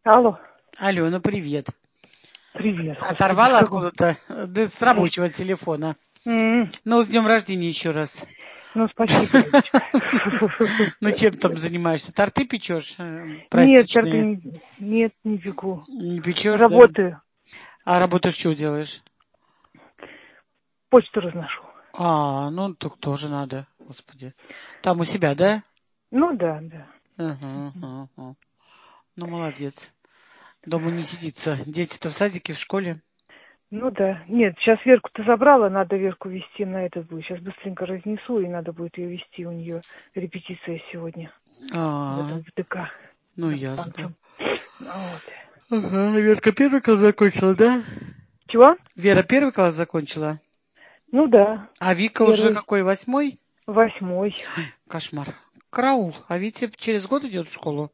Алло, Алена, привет. привет, господи, Оторвала какой... откуда-то? Да с рабочего телефона. М, Ну, с днем рождения еще раз. Ну, спасибо, Людочка. Ну, чем там занимаешься? Торты печешь Нет, торты праздничные? не пеку. Не печешь, да? Работаю, А работаешь что делаешь? почту разношу. Ну, так тоже надо, господи. Там у себя, да? Ну, да, да. Ага, ага. Ну, молодец. Дома не сидится. Дети-то в садике, в школе? Ну, да. Нет, сейчас Верку-то забрала, надо Верку везти на этот будет. Сейчас быстренько разнесу, и надо будет ее везти. У нее репетиция сегодня в А, этом в ДК, ну, там, ясно. танцам. Ну, вот. Ага, Верка первый класс закончила, да? Чего? Вера первый класс закончила? Ну, да, А Вика уже первый, какой, 8? 8. Кошмар. Караул. А Витя через год идет в школу?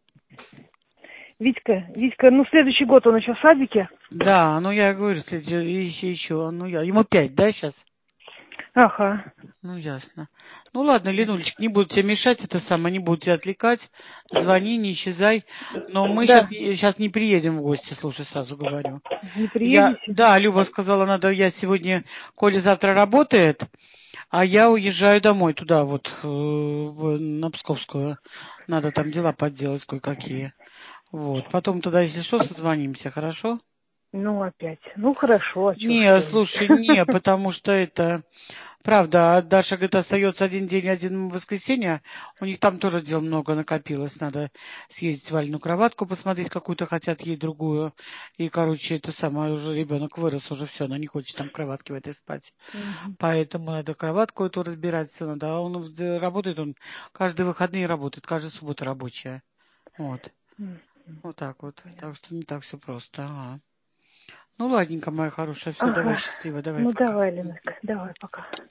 Витька, ну, следующий год он еще в садике. Да, ну я говорю, еще. Ну я. Ему 5, да, сейчас? Ага. Ну, ясно. Ну ладно, Ленулечка, не буду тебе мешать, это самое, не буду тебя отвлекать. Звони, не исчезай. Но мы Да, сейчас не приедем в гости, слушай, сразу говорю. не приедете? Да, Люба сказала, я сегодня, Коля завтра работает, а я уезжаю домой туда, вот, на Псковскую. Надо там дела подделать кое-какие. Вот. Потом тогда, если что, созвонимся, хорошо? Ну, опять. Ну, хорошо, а чё ж Не, ты? слушай, не, потому что это... Правда, а Даша, говорит, остается один день, один воскресенье. У них там тоже дел много накопилось. Надо съездить в Вальну кроватку, посмотреть какую-то, хотят ей другую. И, короче, это самое, уже ребенок вырос, уже все, она не хочет там в кроватке в этой спать. Мгм. Поэтому надо кроватку эту разбирать, все надо. А он работает, он каждые выходные работает, каждая суббота рабочая. Вот. Мгм. Вот так вот. Так Понятно. что не так все просто. Ага. Ну, ладненько, моя хорошая. Все, давай, Ага. счастливо, давай, Ну, пока. давай, Леночка, давай, пока.